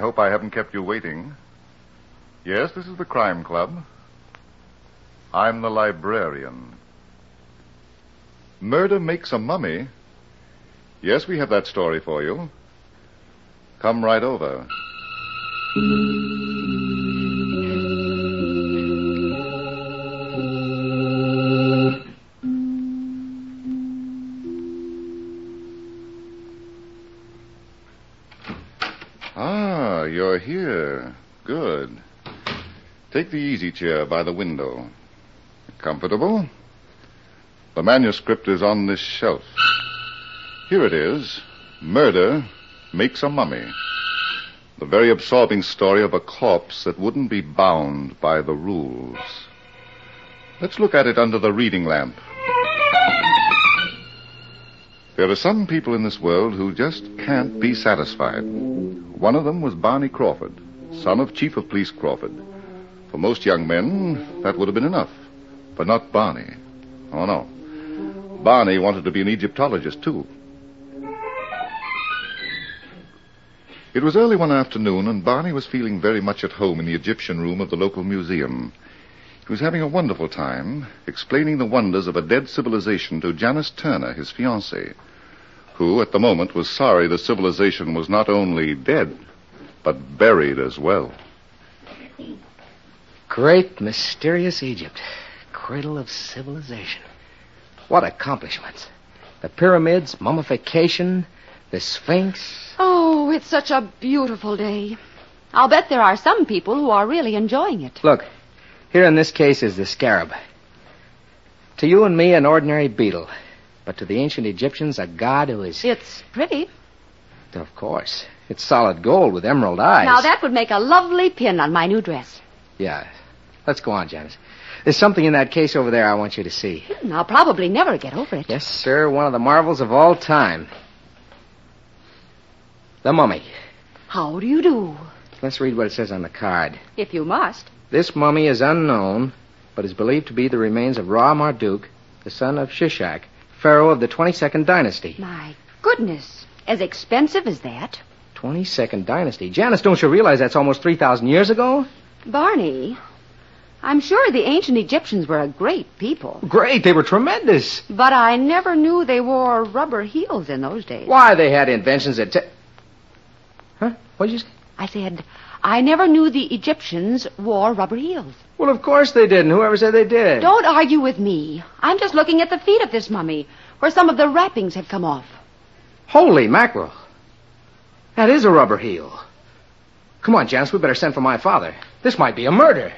hope I haven't kept you waiting. Yes, this is the Crime Club. I'm the librarian. Murder makes a mummy? Yes, we have that story for you. Come right over. Ah, you're here. Good. Take the easy chair by the window. Comfortable? The manuscript is on this shelf. Here it is. Murder makes a mummy. The very absorbing story of a corpse that wouldn't be bound by the rules. Let's look at it under the reading lamp. There are some people in this world who just can't be satisfied. One of them was Barney Crawford, son of Chief of Police Crawford. For most young men, that would have been enough. But not Barney. Oh, no. Barney wanted to be an Egyptologist, too. It was early one afternoon, and Barney was feeling very much at home in the Egyptian room of the local museum. He was having a wonderful time, explaining the wonders of a dead civilization to Janice Turner, his fiancée, who, at the moment, was sorry the civilization was not only dead, but buried as well. Great, mysterious Egypt. Cradle of civilization. What accomplishments. The pyramids, mummification, the Sphinx. Oh, it's such a beautiful day. I'll bet there are some people who are really enjoying it. Look, here in this case is the scarab. To you and me, an ordinary beetle. But to the ancient Egyptians, a god who is... It's pretty. Of course. It's solid gold with emerald eyes. Now, that would make a lovely pin on my new dress. Yeah. Let's go on, Janice. There's something in that case over there I want you to see. I'll probably never get over it. Yes, sir. One of the marvels of all time. The mummy. How do you do? Let's read what it says on the card. If you must. This mummy is unknown, but is believed to be the remains of Ra-Marduk, the son of Shishak, pharaoh of the 22nd dynasty. My goodness. As expensive as that? 22nd dynasty? Janice, don't you realize that's almost 3,000 years ago? Barney, I'm sure the ancient Egyptians were a great people. Great, they were tremendous. But I never knew they wore rubber heels in those days. Why, they had inventions that... Huh? What did you say? I said, I never knew the Egyptians wore rubber heels. Well, of course they didn't. Whoever said they did? Don't argue with me. I'm just looking at the feet of this mummy, where some of the wrappings have come off. Holy mackerel. That is a rubber heel. Come on, Janice, we better send for my father. This might be a murder.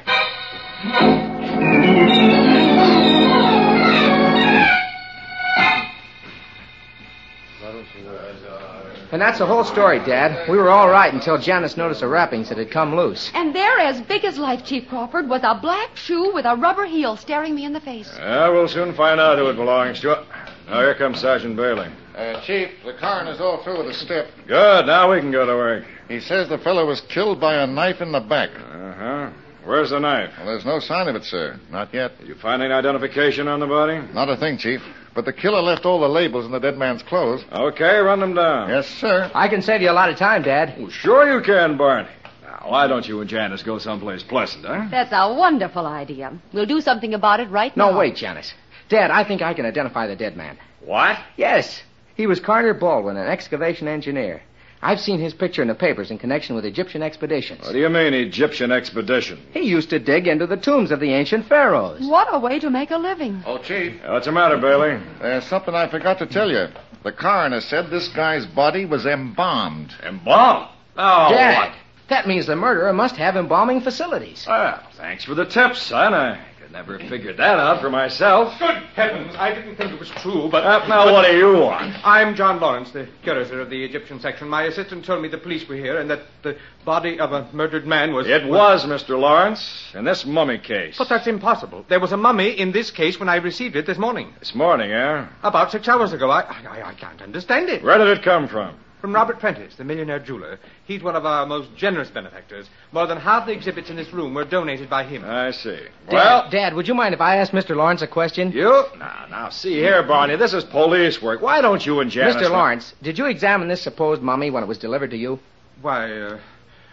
And that's the whole story, Dad. We were all right until Janice noticed the wrappings that had come loose. And there, as big as life, Chief Crawford, was a black shoe with a rubber heel staring me in the face. We'll soon find out who it belongs to. Now, here comes Sergeant Bailey. Chief, the coroner's all through with the stip. Good. Now we can go to work. He says the fellow was killed by a knife in the back. Uh-huh. Where's the knife? Well, there's no sign of it, sir. Not yet. Did you find any identification on the body? Not a thing, Chief. But the killer left all the labels in the dead man's clothes. Okay, run them down. Yes, sir. I can save you a lot of time, Dad. Well, sure you can, Barney. Now, why don't you and Janice go someplace pleasant, huh? That's a wonderful idea. We'll do something about it right now. No, wait, Janice. Dad, I think I can identify the dead man. What? Yes. He was Carter Baldwin, an excavation engineer. I've seen his picture in the papers in connection with Egyptian expeditions. What do you mean, Egyptian expedition? He used to dig into the tombs of the ancient pharaohs. What a way to make a living. Oh, Chief. What's the matter, Bailey? There's something I forgot to tell you. The coroner said this guy's body was embalmed. Embalmed? Oh, Dad, what? that means the murderer must have embalming facilities. Well, thanks for the tip, son. I could never have figured that out for myself. Good heavens, I didn't think it was true, but... Now, what do you want? I'm John Lawrence, the curator of the Egyptian section. My assistant told me the police were here and that the body of a murdered man was... It was, Mr. Lawrence, in this mummy case. But that's impossible. There was a mummy in this case when I received it this morning. This morning, eh? About 6 hours ago. I can't understand it. Where did it come from? From Robert Prentice, the millionaire jeweler. He's one of our most generous benefactors. More than half the exhibits in this room were donated by him. I see. Dad, would you mind if I asked Mr. Lawrence a question? You? Now, see here, Barney, this is police work. Why don't you and Janice... Mr. Lawrence, did you examine this supposed mummy when it was delivered to you? Why,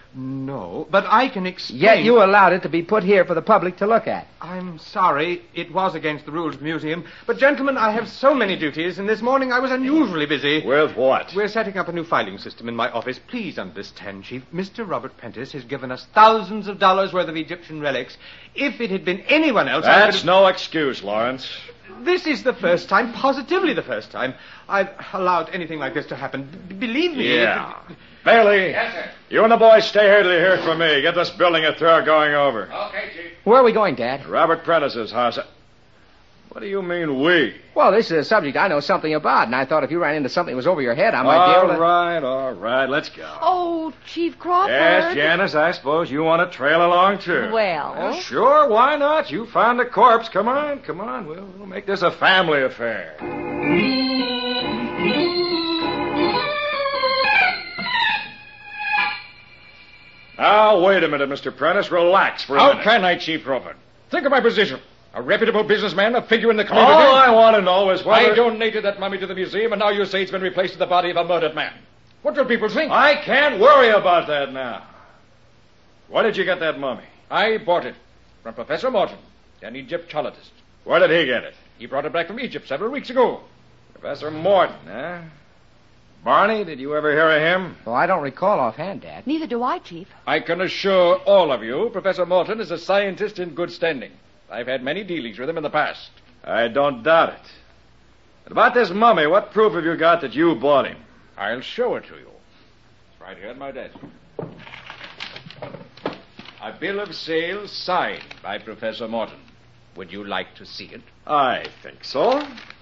No, but I can explain... Yet you allowed it to be put here for the public to look at. I'm sorry. It was against the rules of the museum. But, gentlemen, I have so many duties, and this morning I was unusually busy. With what? We're setting up a new filing system in my office. Please understand, Chief. Mr. Robert Prentice has given us thousands of dollars worth of Egyptian relics. If it had been anyone else... That's no excuse, Lawrence. This is the first time, positively the first time, I've allowed anything like this to happen. Believe me... Yeah. Bailey. Yes, sir. You and the boys stay here till you hear from me. Get this building a thorough going over. Okay, Chief. Where are we going, Dad? Robert Prentice's house. What do you mean, we? Well, this is a subject I know something about, and I thought if you ran into something that was over your head, I might be able to... All right, let's go. Oh, Chief Crawford. Yes, Janice, I suppose you want to trail along, too. Well... Sure, why not? You found a corpse. Come on. We'll make this a family affair. Now, wait a minute, Mr. Prentice. Relax for a minute. How can I, Chief Crawford? Think of my position. A reputable businessman, a figure in the community. All I want to know is whether... I donated that mummy to the museum, and now you say it's been replaced with the body of a murdered man. What will people think? I can't worry about that now. Where did you get that mummy? I bought it from Professor Morton, an Egyptologist. Where did he get it? He brought it back from Egypt several weeks ago. Professor Morton, eh? Barney, did you ever hear of him? Well, I don't recall offhand, Dad. Neither do I, Chief. I can assure all of you, Professor Morton is a scientist in good standing. I've had many dealings with him in the past. I don't doubt it. But about this mummy, what proof have you got that you bought him? I'll show it to you. It's right here at my desk. A bill of sale signed by Professor Morton. Would you like to see it? I think so.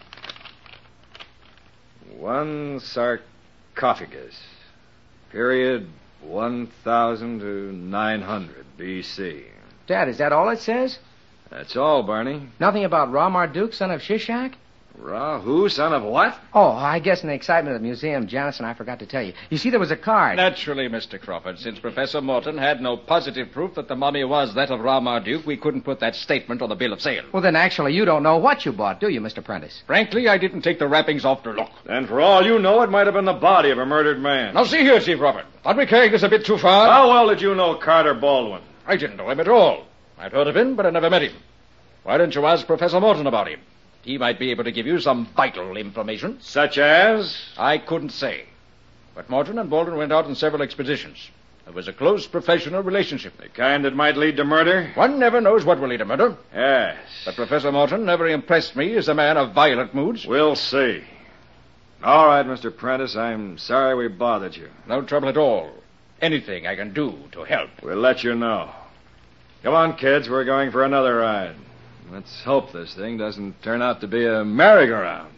One sarcophagus. Period 1000 to 900 B.C. Dad, is that all it says? That's all, Barney. Nothing about Ra Marduk, son of Shishak? Ra, who? Son of what? Oh, I guess in the excitement of the museum, Janice and I forgot to tell you. You see, there was a card. Naturally, Mr. Crawford. Since Professor Morton had no positive proof that the mummy was that of Ra Marduk, we couldn't put that statement on the bill of sale. Well, then actually you don't know what you bought, do you, Mr. Prentice? Frankly, I didn't take the wrappings off to look. And for all you know, it might have been the body of a murdered man. Now, see here, Chief Crawford. Aren't we carrying this a bit too far? How well did you know Carter Baldwin? I didn't know him at all. I've heard of him, but I never met him. Why didn't you ask Professor Morton about him? He might be able to give you some vital information. Such as? I couldn't say. But Morton and Baldwin went out on several expeditions. There was a close professional relationship. The kind that might lead to murder? One never knows what will lead to murder. Yes. But Professor Morton never impressed me as a man of violent moods. We'll see. All right, Mr. Prentice, I'm sorry we bothered you. No trouble at all. Anything I can do to help. We'll let you know. Come on, kids, we're going for another ride. Let's hope this thing doesn't turn out to be a merry-go-round.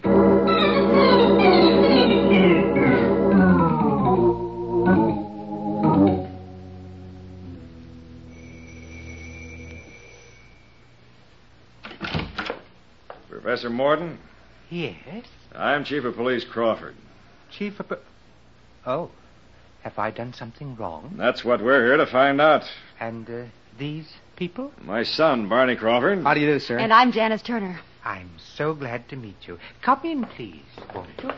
Professor Morton? Yes? I'm Chief of Police Crawford. Chief of... Oh. Have I done something wrong? That's what we're here to find out. And, these people? My son, Barney Crawford. How do you do, sir? And I'm Janice Turner. I'm so glad to meet you. Come in, please, won't you?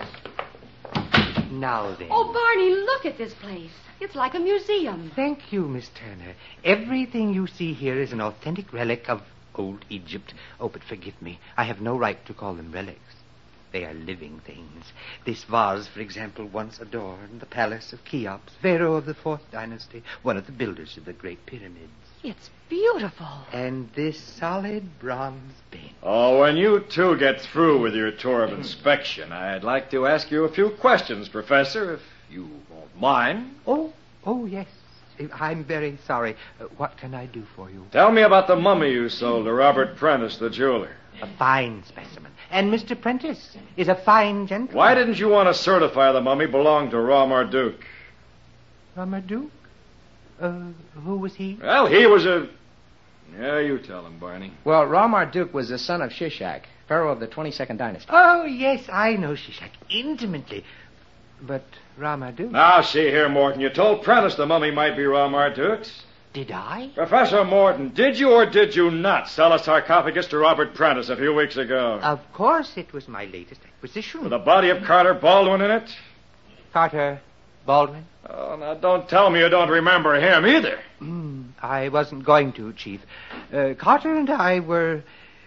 Now then. Oh, Barney, look at this place. It's like a museum. Thank you, Miss Turner. Everything you see here is an authentic relic of old Egypt. Oh, but forgive me. I have no right to call them relics. They are living things. This vase, for example, once adorned the palace of Cheops, Pharaoh of the 4th dynasty, one of the builders of the Great Pyramids. It's beautiful. And this solid bronze bench. Oh, when you two get through with your tour of inspection, I'd like to ask you a few questions, Professor, if you won't mind. Oh, yes. I'm very sorry. What can I do for you? Tell me about the mummy you sold to Robert Prentice, the jeweler. A fine specimen. And Mr. Prentice is a fine gentleman. Why didn't you want to certify the mummy belonged to Ra Marduk? Ra Marduk? Who was he? Well, he was a... Yeah, you tell him, Barney. Well, Ra Marduk was the son of Shishak, pharaoh of the 22nd dynasty. Oh, yes, I know Shishak intimately. But Ra Marduk? Now, see here, Morton. You told Prentice the mummy might be Ra Marduk's. Did I? Professor Morton, did you or did you not sell a sarcophagus to Robert Prentice a few weeks ago? Of course it was my latest acquisition. With the body of Carter Baldwin in it? Carter Baldwin? Oh, now don't tell me you don't remember him either. I wasn't going to, Chief. Carter and I were...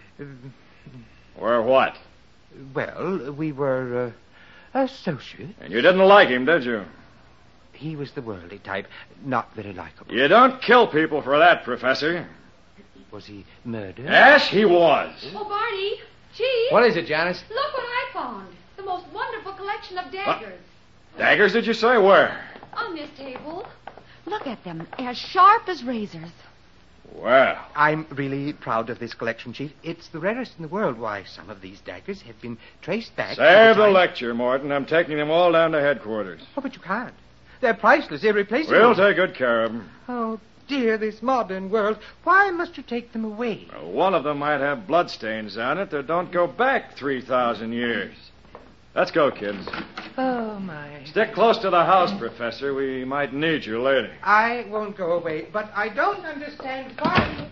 Or what? well, we were associates. And you didn't like him, did you? He was the worldly type, not very likable. You don't kill people for that, Professor. Was he murdered? Yes, he was. Oh, Barney. Chief. What is it, Janice? Look what I found. The most wonderful collection of daggers. Daggers, did you say? Where? On this table. Look at them. As sharp as razors. Well, I'm really proud of this collection, Chief. It's the rarest in the world. Why, some of these daggers have been traced back... save to the time- lecture, Morton. I'm taking them all down to headquarters. Oh, but you can't. They're priceless, irreplaceable. We'll take good care of them. Oh, dear, this modern world. Why must you take them away? One of them might have bloodstains on it that don't go back 3,000 years. Let's go, kids. Oh, my. Stick close to the house, Professor. We might need you later. I won't go away, but I don't understand why...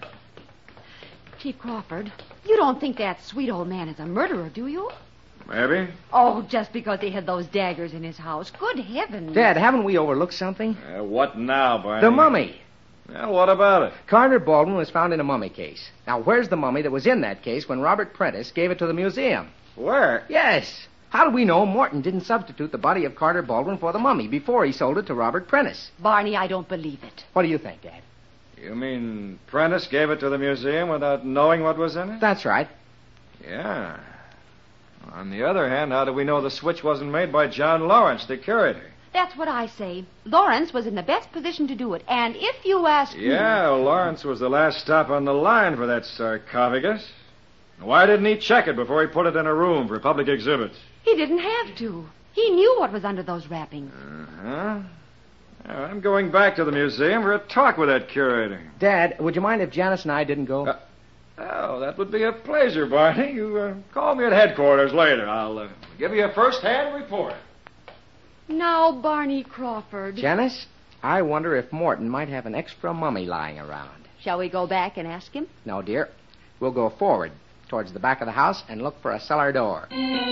Chief Crawford, you don't think that sweet old man is a murderer, do you? Maybe. Oh, just because he had those daggers in his house. Good heavens. Dad, haven't we overlooked something? What now, Barney? The mummy. Well, what about it? Carter Baldwin was found in a mummy case. Now, where's the mummy that was in that case when Robert Prentice gave it to the museum? Where? Yes. How do we know Morton didn't substitute the body of Carter Baldwin for the mummy before he sold it to Robert Prentice? Barney, I don't believe it. What do you think, Dad? You mean Prentice gave it to the museum without knowing what was in it? That's right. Yeah. On the other hand, how do we know the switch wasn't made by John Lawrence, the curator? That's what I say. Lawrence was in the best position to do it. And if you ask me... Yeah, Lawrence was the last stop on the line for that sarcophagus. Why didn't he check it before he put it in a room for public exhibits? He didn't have to. He knew what was under those wrappings. Uh-huh. Well, I'm going back to the museum for a talk with that curator. Dad, would you mind if Janice and I didn't go? Oh, that would be a pleasure, Barney. You call me at headquarters later. I'll give you a first-hand report. Now, Barney Crawford. Janice, I wonder if Morton might have an extra mummy lying around. Shall we go back and ask him? No, dear. We'll go forward towards the back of the house and look for a cellar door.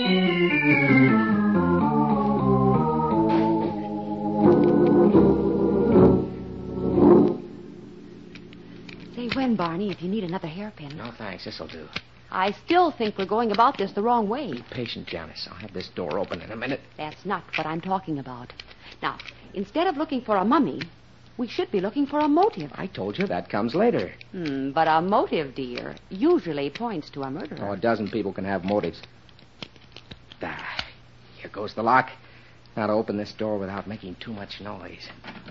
Say when, Barney, if you need another hairpin. No, thanks. This'll do. I still think we're going about this the wrong way. Be patient, Janice. I'll have this door open in a minute. That's not what I'm talking about. Now, instead of looking for a mummy, we should be looking for a motive. I told you that comes later. But a motive, dear, usually points to a murderer. Oh, a dozen people can have motives. Ah, here goes the lock. Now to open this door without making too much noise.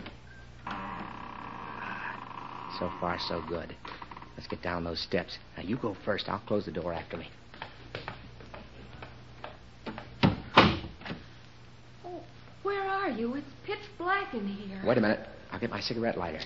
So far, so good. Let's get down those steps. Now, you go first. I'll close the door after me. Oh, where are you? It's pitch black in here. Wait a minute. I'll get my cigarette lighter.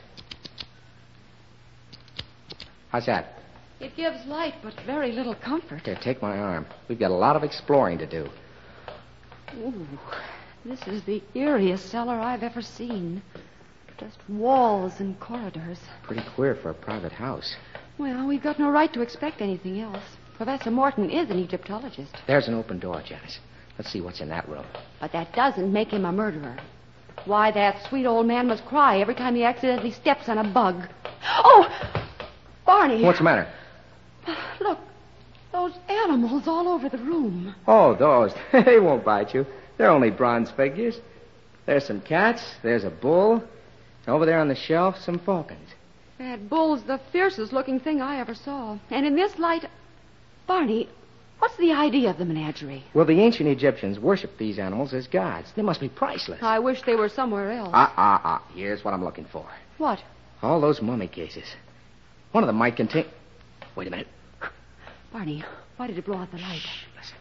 How's that? It gives light, but very little comfort. Here, take my arm. We've got a lot of exploring to do. Ooh, this is the eeriest cellar I've ever seen. Just walls and corridors. Pretty queer for a private house. Well, we've got no right to expect anything else. Professor Morton is an Egyptologist. There's an open door, Janice. Let's see what's in that room. But that doesn't make him a murderer. Why, that sweet old man must cry every time he accidentally steps on a bug. Oh! Barney! What's the matter? Look, those animals all over the room. Oh, those. They won't bite you. They're only bronze figures. There's some cats. There's a bull. Over there on the shelf, some falcons. That bull's the fiercest looking thing I ever saw. And in this light... Barney, what's the idea of the menagerie? Well, the ancient Egyptians worshipped these animals as gods. They must be priceless. I wish they were somewhere else. Here's what I'm looking for. What? All those mummy cases. One of them might contain... Wait a minute. Barney, why did you blow out the light? Shh, listen.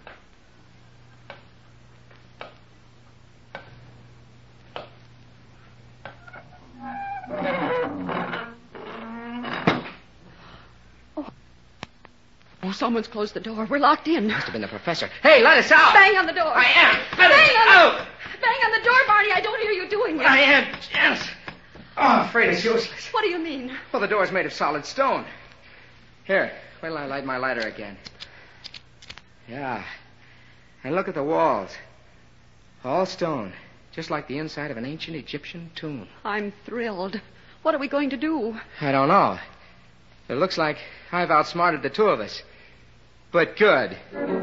Oh, someone's closed the door. We're locked in. Must have been the professor. Hey, let us out! Bang on the door. I am. Bang Let us out! Bang on the door, Barney. I don't hear you doing it. I am. Janice. Oh, I'm afraid it's useless. What do you mean? Well, the door's made of solid stone. Here, wait till I light my lighter again. Yeah. And look at the walls. All stone. Just like the inside of an ancient Egyptian tomb. I'm thrilled. What are we going to do? I don't know. It looks like I've outsmarted the two of us. But good.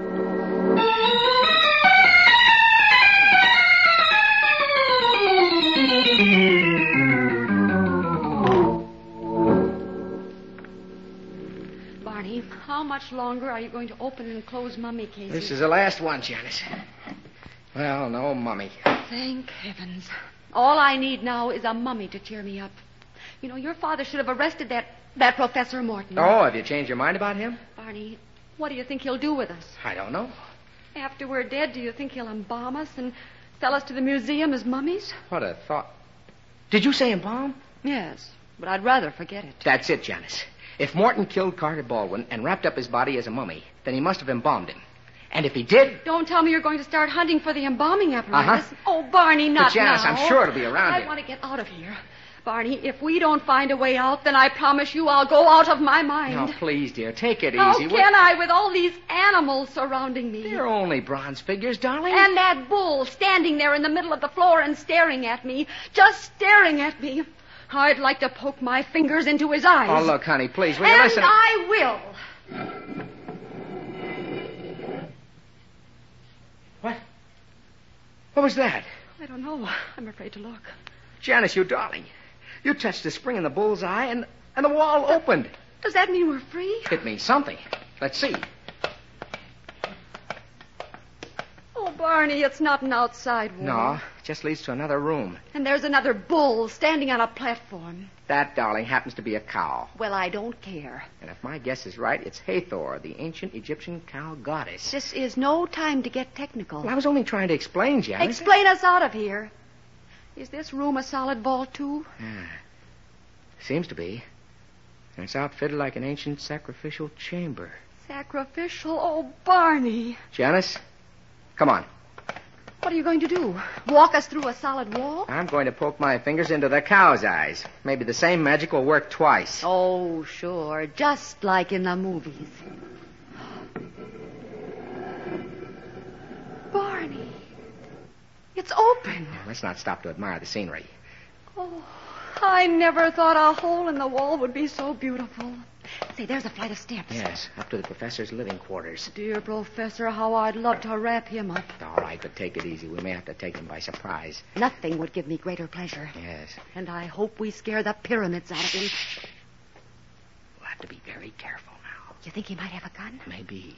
Barney, how much longer are you going to open and close mummy cases? This is the last one, Janice. Well, no mummy. Thank heavens. All I need now is a mummy to cheer me up. You know, your father should have arrested that Professor Morton. Oh, have you changed your mind about him? Barney, what do you think he'll do with us? I don't know. After we're dead, do you think he'll embalm us and sell us to the museum as mummies? What a thought. Did you say embalm? Yes, but I'd rather forget it. That's it, Janice. If Morton killed Carter Baldwin and wrapped up his body as a mummy, then he must have embalmed him. And if he did... Don't tell me you're going to start hunting for the embalming apparatus. Uh-huh. Oh, Barney, not but Janice, now. I'm sure it'll be around here. I want to get out of here. Barney, if we don't find a way out, then I promise you I'll go out of my mind. Now, please, dear, take it easy. How can I with all these animals surrounding me? They're only bronze figures, darling. And that bull standing there in the middle of the floor and staring at me. Just staring at me. I'd like to poke my fingers into his eyes. Oh, look, honey, please, will you and listen? I will. What? What was that? I don't know. I'm afraid to look. Janice, you darling. You touched the spring in the bull's eye, and the wall opened. Does that mean we're free? It means something. Let's see. Oh, Barney, it's not an outside wall. No, it just leads to another room. And there's another bull standing on a platform. That, darling, happens to be a cow. Well, I don't care. And if my guess is right, it's Hathor, the ancient Egyptian cow goddess. This is no time to get technical. Well, I was only trying to explain, Janice. Explain us out of here. Is this room a solid vault, too? Yeah. Seems to be. And it's outfitted like an ancient sacrificial chamber. Sacrificial? Oh, Barney. Janice, come on. What are you going to do? Walk us through a solid wall? I'm going to poke my fingers into the cow's eyes. Maybe the same magic will work twice. Oh, sure. Just like in the movies. Barney. It's open. Now, let's not stop to admire the scenery. Oh, I never thought a hole in the wall would be so beautiful. Say, there's a flight of steps. Yes, up to the professor's living quarters. Dear Professor, how I'd love to wrap him up. All right, but take it easy. We may have to take him by surprise. Nothing would give me greater pleasure. Yes. And I hope we scare the pyramids out of him. We'll have to be very careful now. You think he might have a gun? Maybe.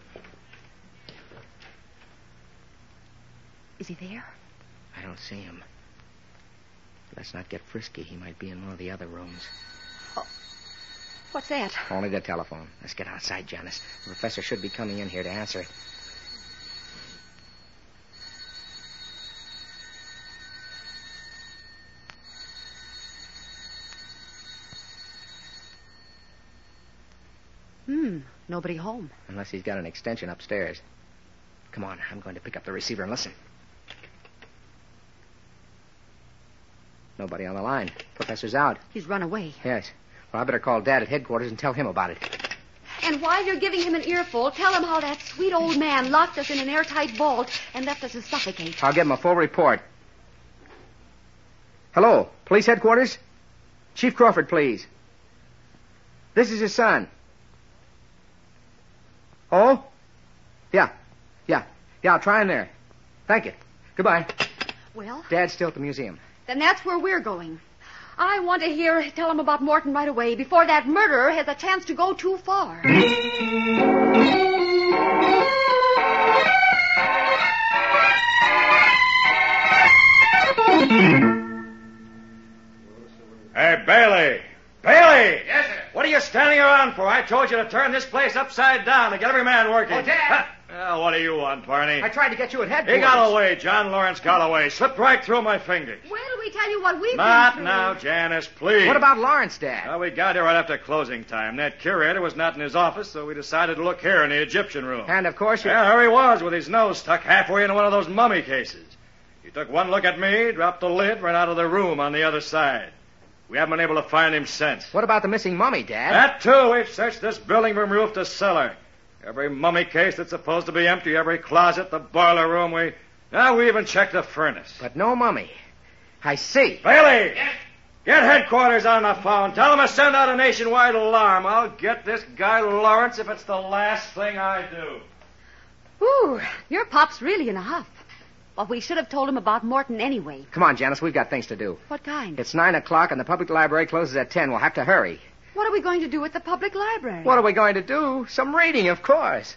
Is he there? I don't see him. Let's not get frisky. He might be in one of the other rooms. Oh. What's that? Only the telephone. Let's get outside, Janice. The professor should be coming in here to answer it. Nobody home. Unless he's got an extension upstairs. Come on, I'm going to pick up the receiver and listen. Nobody on the line. Professor's out. He's run away. Yes. Well, I better call Dad at headquarters and tell him about it. And while you're giving him an earful, tell him how that sweet old man locked us in an airtight vault and left us to suffocate. I'll give him a full report. Hello, police headquarters? Chief Crawford, please. This is his son. Oh? Yeah, I'll try in there. Thank you. Goodbye. Well? Dad's still at the museum. Then that's where we're going. I want to tell him about Morton right away before that murderer has a chance to go too far. Hey, Bailey! Bailey! Yes, sir. What are you standing around for? I told you to turn this place upside down to get every man working. Oh, Dad! Well, what do you want, Barney? I tried to get you at headquarters. He got away. John Lawrence got away. Slipped right through my fingers. Wait till we tell you what we've been Not through. now, Janice, please. What about Lawrence, Dad? Well, we got here right after closing time. That curator was not in his office, so we decided to look here in the Egyptian room. And, of course, you... Yeah, there he was with his nose stuck halfway into one of those mummy cases. He took one look at me, dropped the lid, ran out of the room on the other side. We haven't been able to find him since. What about the missing mummy, Dad? That, too. We've searched this building from roof to cellar. Every mummy case that's supposed to be empty, every closet, the boiler room, Now we even checked the furnace. But no mummy. I see. Bailey! Get headquarters on the phone. Tell them to send out a nationwide alarm. I'll get this guy Lawrence if it's the last thing I do. Ooh, your pop's really in a huff. Well, we should have told him about Morton anyway. Come on, Janice. We've got things to do. What kind? It's 9 o'clock and the public library closes at 10. We'll have to hurry. What are we going to do at the public library? What are we going to do? Some reading, of course.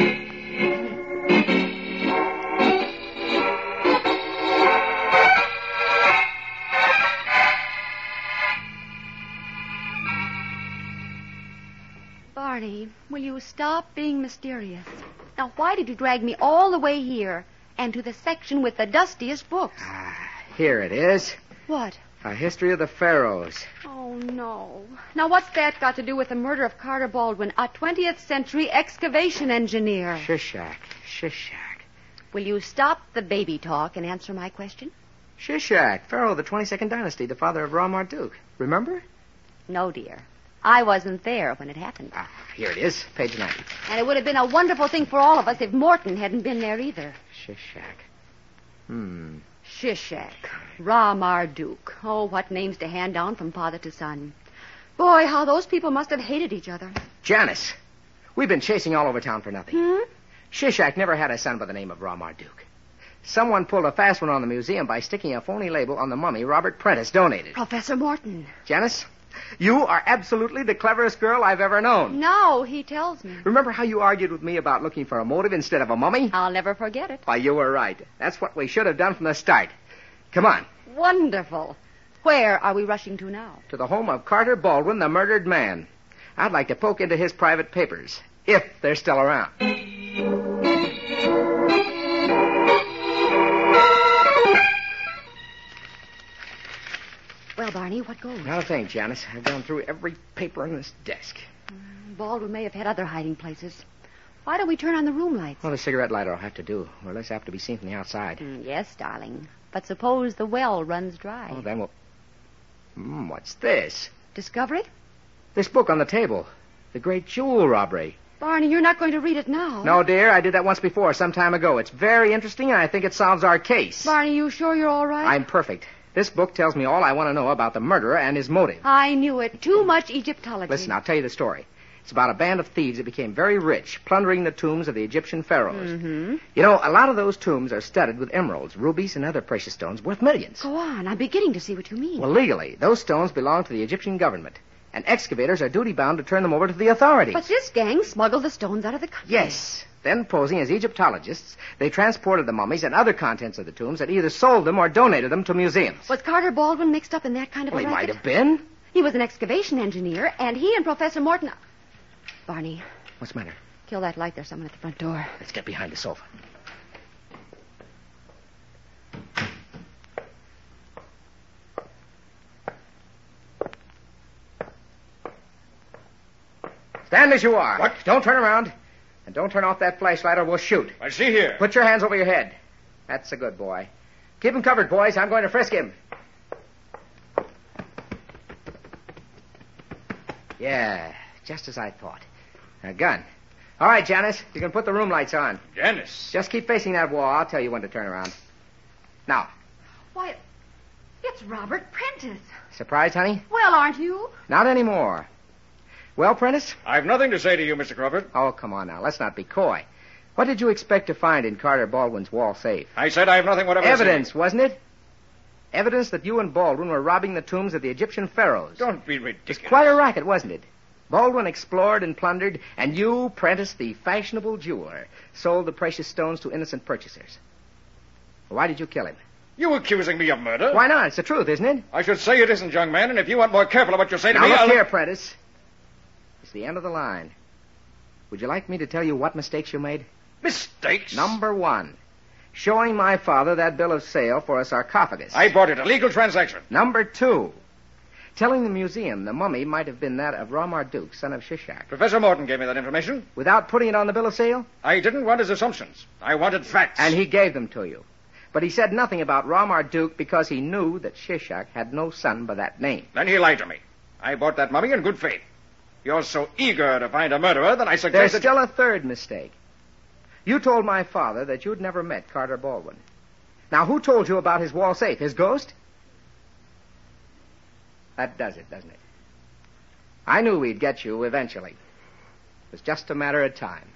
Barney, will you stop being mysterious? Now, why did you drag me all the way here and to the section with the dustiest books? Here it is. What? A history of the pharaohs. Oh, no. Now, what's that got to do with the murder of Carter Baldwin, a 20th century excavation engineer? Shishak. Will you stop the baby talk and answer my question? Shishak, pharaoh of the 22nd dynasty, the father of Ra Marduk. Remember? No, dear. I wasn't there when it happened. Here it is, page 90. And it would have been a wonderful thing for all of us if Morton hadn't been there either. Shishak. Shishak. Ra Marduk. Oh, what names to hand down from father to son. Boy, how those people must have hated each other. Janice, we've been chasing all over town for nothing. Shishak never had a son by the name of Ra Marduk. Someone pulled a fast one on the museum by sticking a phony label on the mummy Robert Prentice donated. Professor Morton. Janice, you are absolutely the cleverest girl I've ever known. No, he tells me. Remember how you argued with me about looking for a motive instead of a mummy? I'll never forget it. Why, you were right. That's what we should have done from the start. Come on. Wonderful. Where are we rushing to now? To the home of Carter Baldwin, the murdered man. I'd like to poke into his private papers, if they're still around. Well, Barney, what goes? Not a thing, Janice. I've gone through every paper on this desk. Baldwin may have had other hiding places. Why don't we turn on the room lights? Well, the cigarette lighter will have to do. We're less apt to be seen from the outside. Yes, darling. But suppose the well runs dry. Oh, then we'll... what's this? Discover it? This book on the table. The Great Jewel Robbery. Barney, you're not going to read it now. No, dear. I did that once before, some time ago. It's very interesting, and I think it solves our case. Barney, you sure you're all right? I'm perfect. This book tells me all I want to know about the murderer and his motive. I knew it. Too much Egyptology. Listen, I'll tell you the story. It's about a band of thieves that became very rich, plundering the tombs of the Egyptian pharaohs. Mm-hmm. You know, a lot of those tombs are studded with emeralds, rubies, and other precious stones worth millions. Go on. I'm beginning to see what you mean. Well, legally, those stones belong to the Egyptian government, and excavators are duty-bound to turn them over to the authorities. But this gang smuggled the stones out of the country. Yes. Then, posing as Egyptologists, they transported the mummies and other contents of the tombs and either sold them or donated them to museums. Was Carter Baldwin mixed up in that kind of Well, a he racket? might have been. He was an excavation engineer, and he and Professor Morton... Barney. What's the matter? Kill that light. There's someone at the front door. Let's get behind the sofa. Stand as you are. What? Don't turn around. And don't turn off that flashlight or we'll shoot. I see here. Put your hands over your head. That's a good boy. Keep him covered, boys. I'm going to frisk him. Yeah, just as I thought. A gun. All right, Janice, you can put the room lights on. Janice. Just keep facing that wall. I'll tell you when to turn around. Now. Why, it's Robert Prentice. Surprised, honey? Well, aren't you? Not anymore. Well, Prentice? I've nothing to say to you, Mr. Crawford. Oh, come on now. Let's not be coy. What did you expect to find in Carter Baldwin's wall safe? I said I have nothing whatever Evidence, to say. wasn't it? Evidence that you and Baldwin were robbing the tombs of the Egyptian pharaohs. Don't be ridiculous. It's quite a racket, wasn't it? Baldwin explored and plundered, and you, Prentice, the fashionable jeweler, sold the precious stones to innocent purchasers. Why did you kill him? You accusing me of murder? Why not? It's the truth, isn't it? I should say it isn't, young man, and if you want more careful of what you say to Now, me, look I'll... here, Prentice. It's the end of the line. Would you like me to tell you what mistakes you made? Mistakes? Number one, showing my father that bill of sale for a sarcophagus. I bought it. A legal transaction. Number two, telling the museum the mummy might have been that of Ra Marduk, son of Shishak. Professor Morton gave me that information. Without putting it on the bill of sale? I didn't want his assumptions. I wanted facts. And he gave them to you. But he said nothing about Ra Marduk because he knew that Shishak had no son by that name. Then he lied to me. I bought that mummy in good faith. You're so eager to find a murderer that I There's suggested... still a third mistake. You told my father that you'd never met Carter Baldwin. Now, who told you about his wall safe? His ghost? That does it, doesn't it? I knew we'd get you eventually. It was just a matter of time.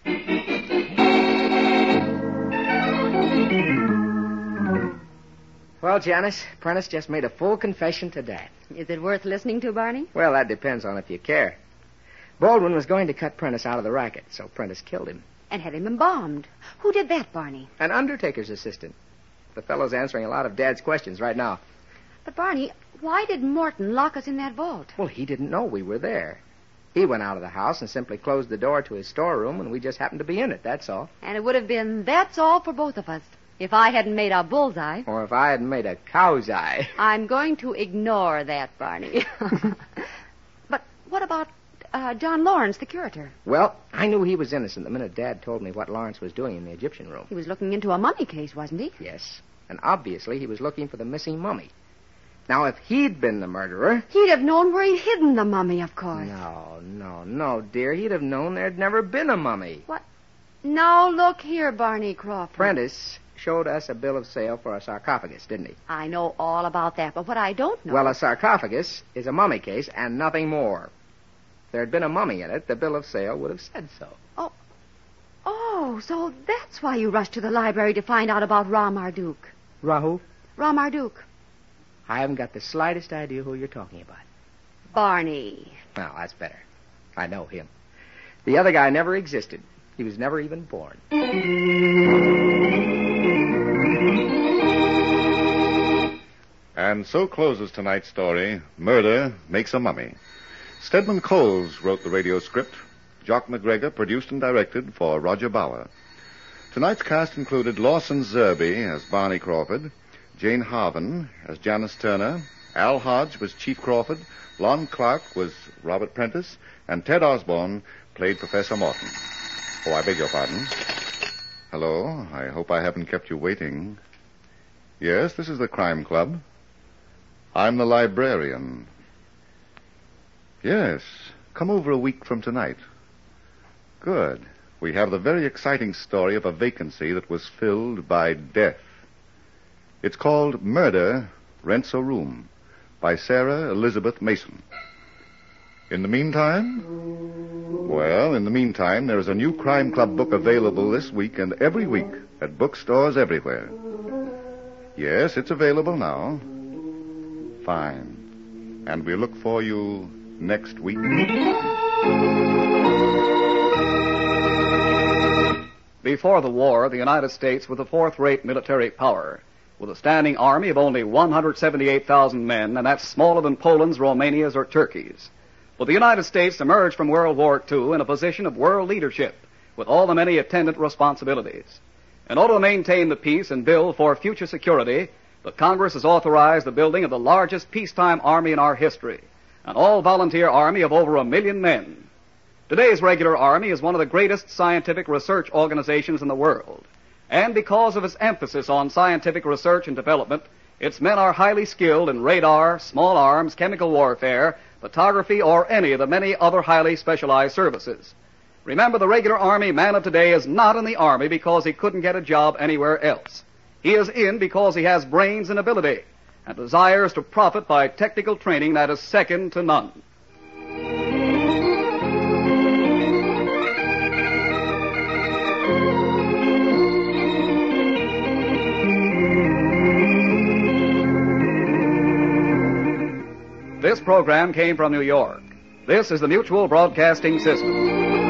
Well, Janice, Prentice just made a full confession to Dad. Is it worth listening to, Barney? Well, that depends on if you care. Baldwin was going to cut Prentice out of the racket, so Prentice killed him. And had him embalmed. Who did that, Barney? An undertaker's assistant. The fellow's answering a lot of Dad's questions right now. But, Barney, why did Morton lock us in that vault? Well, he didn't know we were there. He went out of the house and simply closed the door to his storeroom, and we just happened to be in it, that's all. And it would have been that's all for both of us if I hadn't made a bullseye. Or if I hadn't made a cow's eye. I'm going to ignore that, Barney. But what about John Lawrence, the curator? Well, I knew he was innocent the minute Dad told me what Lawrence was doing in the Egyptian room. He was looking into a mummy case, wasn't he? Yes, and obviously he was looking for the missing mummy. Now, if he'd been the murderer... He'd have known where he'd hidden the mummy, of course. No, dear. He'd have known there'd never been a mummy. What? Now, look here, Barney Crawford. Prentice showed us a bill of sale for a sarcophagus, didn't he? I know all about that, but what I don't know... Well, a sarcophagus is a mummy case and nothing more. If there had been a mummy in it, the bill of sale would have said so. Oh, so that's why you rushed to the library to find out about Ra Marduk. Rahu? Ra Marduk. I haven't got the slightest idea who you're talking about. Barney. Well, that's better. I know him. The other guy never existed. He was never even born. And so closes tonight's story, Murder Makes a Mummy. Stedman Coles wrote the radio script. Jock McGregor produced and directed for Roger Bauer. Tonight's cast included Lawson Zerby as Barney Crawford, Jane Harvin as Janice Turner, Al Hodge was Chief Crawford, Lon Clark was Robert Prentice, and Ted Osborne played Professor Morton. Oh, I beg your pardon. Hello, I hope I haven't kept you waiting. Yes, this is the Crime Club. I'm the librarian. Yes, come over a week from tonight. Good. We have the very exciting story of a vacancy that was filled by death. It's called Murder Rents a Room by Sarah Elizabeth Mason. In the meantime? Well, in the meantime, there is a new Crime Club book available this week and every week at bookstores everywhere. Yes, it's available now. Fine. And we look for you next week. Before the war, the United States was a fourth-rate military power, with a standing army of only 178,000 men, and that's smaller than Poland's, Romania's, or Turkey's. But the United States emerged from World War II in a position of world leadership, with all the many attendant responsibilities. In order to maintain the peace and build for future security, the Congress has authorized the building of the largest peacetime army in our history, an all-volunteer army of over 1 million men. Today's regular army is one of the greatest scientific research organizations in the world. And because of its emphasis on scientific research and development, its men are highly skilled in radar, small arms, chemical warfare, photography, or any of the many other highly specialized services. Remember, the regular Army man of today is not in the Army because he couldn't get a job anywhere else. He is in because he has brains and ability, and desires to profit by technical training that is second to none. This program came from New York. This is the Mutual Broadcasting System.